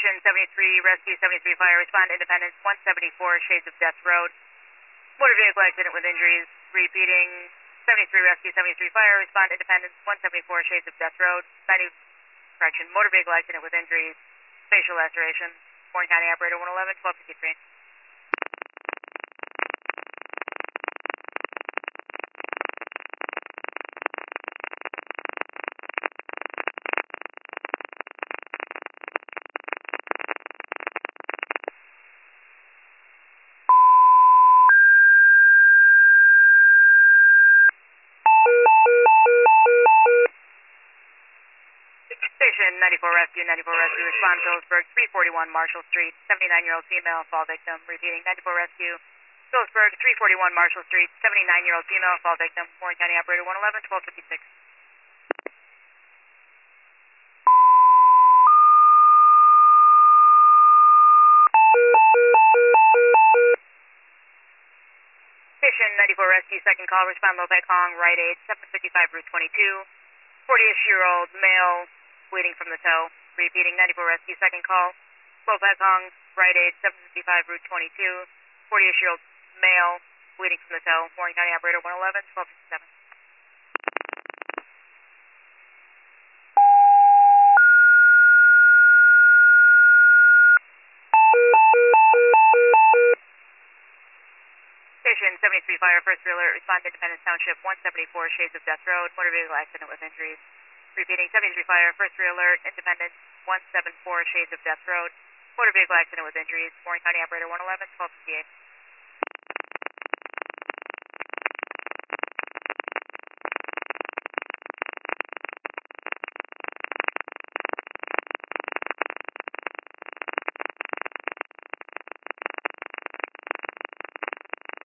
Station 73, Rescue 73 Fire, respond Independence 174 Shades of Death Road. Motor vehicle accident with injuries. Repeating, 73 Rescue 73 Fire, respond Independence 174 Shades of Death Road. Motor vehicle accident with injuries. Facial laceration. Warren County Operator 111, 1253. Station 94 Rescue, respond Phillipsburg, 341 Marshall Street, 79-year-old female, fall victim. Repeating, 94 Rescue, Phillipsburg, 341 Marshall Street, 79-year-old female, fall victim. Warren County Operator 111, 1256. Station 94 Rescue, second call, respond Lopez Hong, right aid, 755 Route 22, 40-ish-year-old male, bleeding from the toe. Repeating, 94 Rescue, second call, Lopez Hong, right aid, 755 Route 22, 40-ish-year-old male, bleeding from the toe. Warren County Operator 111, 1257. Station 73 Fire, first alert, respond to Independence Township, 174 Shades of Death Road, motor vehicle accident with injuries. Repeating, 73 Fire, first alert, Independence, 174 Shades of Death Road, motor vehicle accident with injuries. Warren County Operator 111, 1258.